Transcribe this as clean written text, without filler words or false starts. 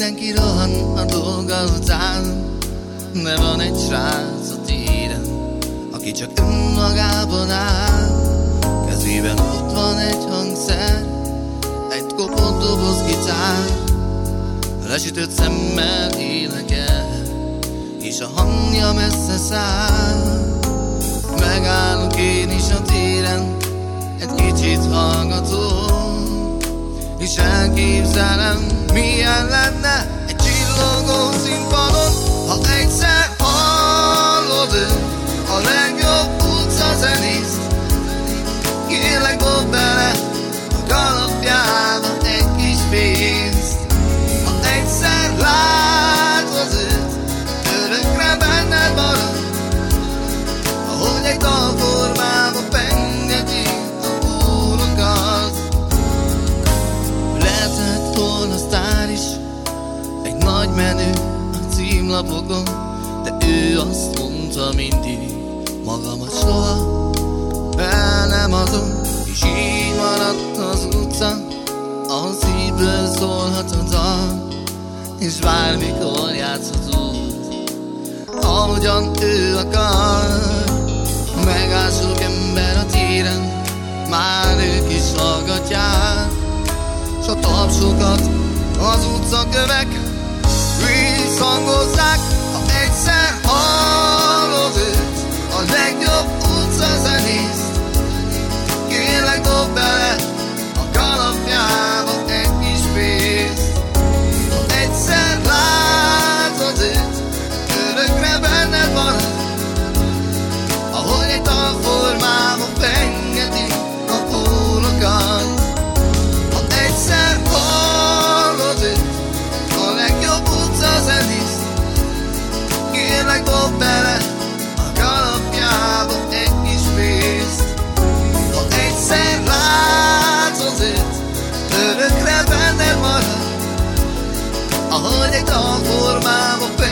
Mindenki rohan a dolga után, de van egy srác a téren, aki csak önmagában áll. Kezében ott van egy hangszer, egy kopott doboz gitár, lesütött szemmel énekel, és a hangja messze száll. Megállok én is a téren, egy kicsit hallgatom, és elképzelem, milyen lenne egy csillogó színpadon, ha egyszer hallod őt, a legjobb utcazenészt. Kérlek, dob bele a kalapjába egy kis pénzt. Ha egyszer látod őt, örökre benned marad, ahogy egy dalformába pengeti a kórokat. Lehetett volna sztár is, egy nagy menő a címlapokon, de ő azt mondta mindig, magamat soha el nem adom. És így maradt az utca, ahol szívből szólhat a dal, és bármikor játszhatott, ahogyan ő akar. Megáll sok ember a téren, már ők is hallgatják, s a tapsokat az utcakövek visszhangozzák. Ha egyszer hallod őt, a legjobb utcazenészt, kérlek, dob bele a kalapjába egy kis pénzt. Ha egyszer látod őt, örökre benned marad, ahogy egy dalformába pengeti a fólokat. Ha egyszer hallod őt, a legjobb utcazenészt, kérlek, dob bele a kalapjába egy kis pénzt. Ha egyszer látod őt, örökre benned marad, ahogy egy dalformába pengeti